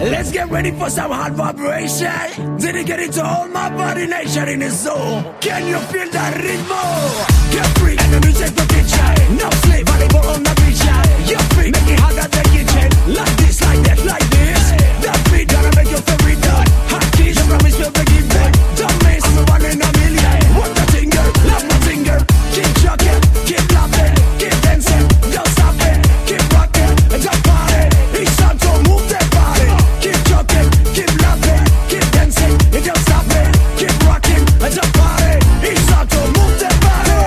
Let's get ready for some hot vibration. Dedicated to all my body nation in the soul. Can you feel that rhythm? Get free and the music will teach you. No sleep, volleyball on the beach. You're free, make it hot at the kitchen. Like this, like that, like this. That beat gonna make your favorite done. Hot kiss, you promise we'll bring it back. Don't miss, I'm a one in a million. What the finger, love my finger. Keep chucking, keep laughing, keep dancing. Don't stop it, keep rocking, don't party. It's time to move that body. Keep chucking, keep laughing, keep dancing. Don't stop it, keep rocking, don't party. It's time to move that body.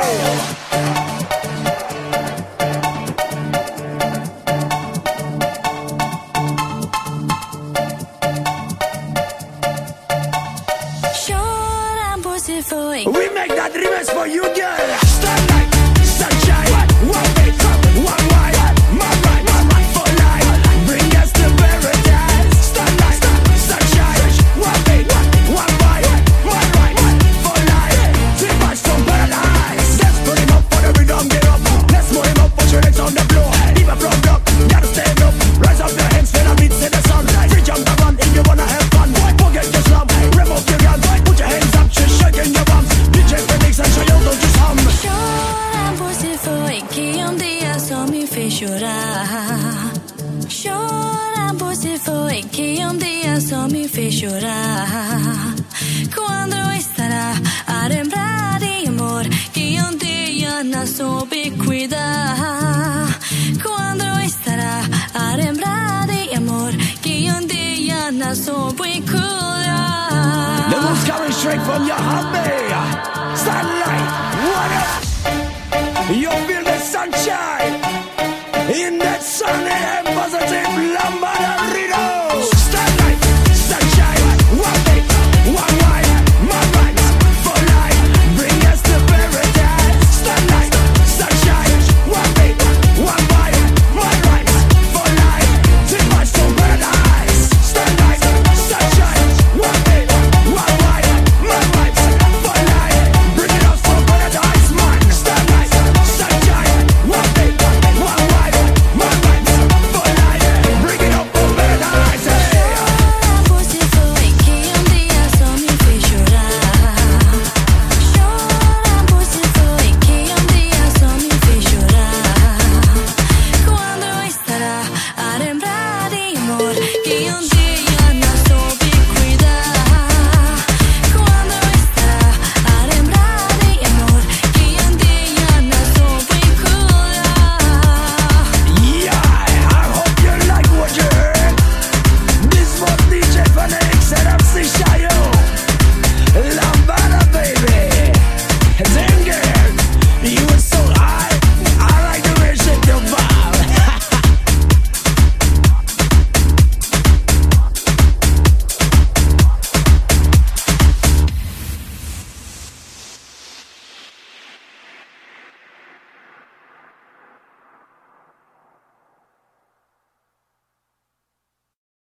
We make that remix for you, girl. Starlight, sunshine, one way, one wide, my right for life. Bring us to paradise. Starlight, sunshine, one way, one wide, my right for life. Three parts from paradise. Let's put him up for the rhythm, get up. Let's move him up, put your legs on the floor. Leave a from block, gotta stand up. Rise up your hands, feel the beats in the sun. Free jump around if you wanna have fun. Forget your slum, remove your gun. Put your hands up, just shaking your bums. DJ Phoenix and Shayo, don't just hum. Chorar por si foi que dia só me fez chorar. Chorar por si foi que dia só me fez chorar. Quando estará a lembrar de amor que dia não soube cuidar. Quando estará a lembrar de amor que dia não soube cuidar. The one's coming straight from your hubby. Sunlight, what up? You feel the sunshine in that sunny and positive